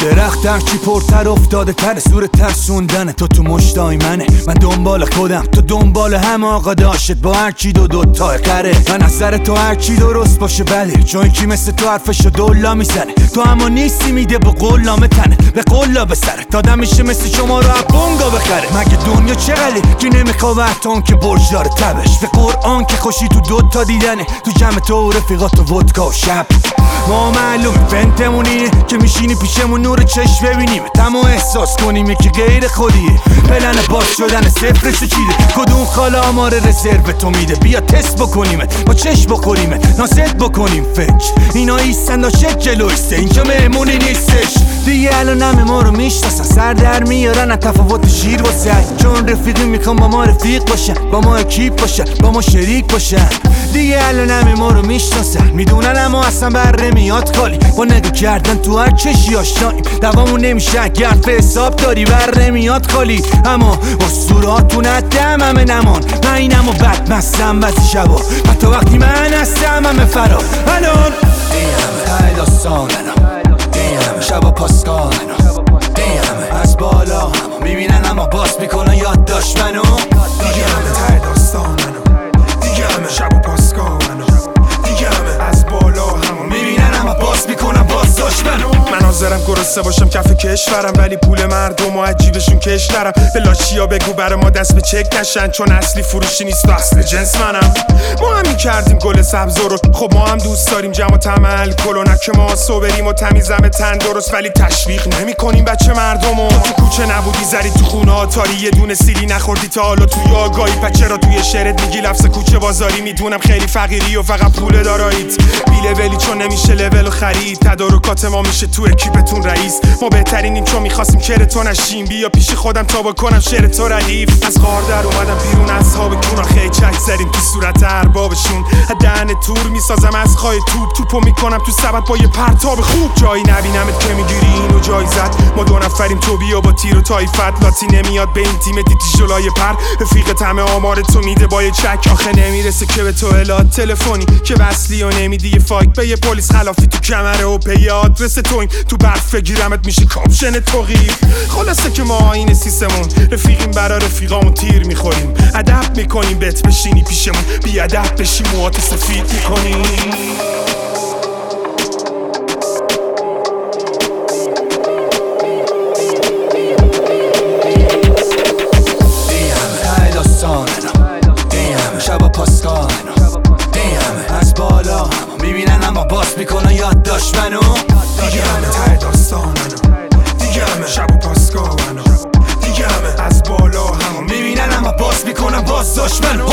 درخت هرچی پرتر افتاده تر، زور ترسوندن تو مشتای منه. من دنبال خودم، تو دنبال هم آقا داشت، با هرچی دو تای قره. من از سر تو هرچی درست باشه بله، چون کی مثل تو حرفشو دولا میزنه. تو اما نیستی میده با قولامه تنه، به قولا به سره دادم میشه مثل شما رو بونگا بخره. مگه دنیا چقدره که نمیخواه وقتان که برج داره تبش، به قرآن که خوشی تو دوتا دیدنه، تو جمع تو و رفیقات و ودکا و شب. ما معلوم فنتمون اینه که میشینی پیشمون نور چشم ببینیم تمام احساس کنیم که غیر خودیه. پلن باز شدن صفرشو چیده، کدوم خاله آمار رزرو تو میده. بیا تست بکنیمت، با چشم بخوریمت، ناست بکنیم فکر. اینا ایستن داشت جلویسته، اینجا مهمونی نیستش دیگه. الان همه ما رو میشناسن، سر در میارن از تفاوت شیر واسه، چون رفیقی میخوام با ما رفیق باشن، با ما اکیپ باشن، با ما شریک باشن دیگه. الان همه ما رو میشناسن، میدونن اما اصلا بر نمیاد خالی. با نگاه کردن تو هر چشی آشناییم، دوامون نمیشه اگر به حساب داری بر نمیاد خالی. اما اسطوراتون ندم همه نمان، من اینم و بد مستم بعضی شبا، حتی وقتی من هستم همه فرار. الان دیگه همه داستانم، دیگه همه شبا پاسکالم، دیگه همه از بالا همه میبینن اما باز میکنن یاد داشت منو. دیگه همه ته داستانم، دیگه همه شبا پاسکالم، دیگه همه از بالا همه میبینن اما باز میکنن باز داشت منو. من حاضرم گرسنه باشم کف کشورم، ولی پول مردم و عجیبشون کش دارم. به لاشیا بگو برا ما دست به چک نشن، چون اصلی فروشی نیست و اصل جنس منم. ما همین کردیم گل سبز رو، خب ما هم دوست داریم جمع و تمل کلو، نه که ما صبریم و تمیزم تن درست، ولی تشویق نمی کنیم بچه مردمو. تو کوچه نبودی زری تو خونه آتاری، یه دونه سیلی نخوردی تا حالا توی آگاهی. پچه را توی شعرت میگی لفظ کوچه بازاری، میدونم خیلی فقیری و فقط پول داراییت بیله ولی چون نمیشه لول و خرید. تدارکات ما میشه تو اکیپتون رئیس، ما بهترینیم چون میخواستیم کر تو نشیم. بیا پیش خودم تا بکنم شعر تو ردیف. از غار در اومدم بیرون اصحاب کونا، خیلی چک زدیم تو صورت اربابشون. دهن تور میسازم از خای توپو میکنم تو سبد با یه پرتاب خوب. جایی نبینمت که میگیری اینو جایزت، ما دو نفریم تو بیا با تیر و تایفت. لاتی نمیاد به این تیم دیتی جلای پر، رفیقت همه آمار تو میده با یه چک. آخه نمیرسه که به تو اطلاعات تلفنی که وصلی و نمیدی یه فایک به یه پلیس خلافی تو کمره و پی آدرس تویم. تو برف بگیرمت میشه کاپشن توقیف. خلاصه که ما این سیسمون رفیقیم، برا رفیقامون تیر میخوریم. ادب میکنیم بهت بشینی پیشمون، بی ادب بشی موهات سفید میکنیم. شبا پاسکالم، دیگه همه از بالا همه میبینن اما باز میکنن یاد داشت منو. دیگه همه ته داستانم، دیگه همه شبا پاسکالم، دیگه همه از بالا همه میبینن اما باز میکنن باز داشت منو.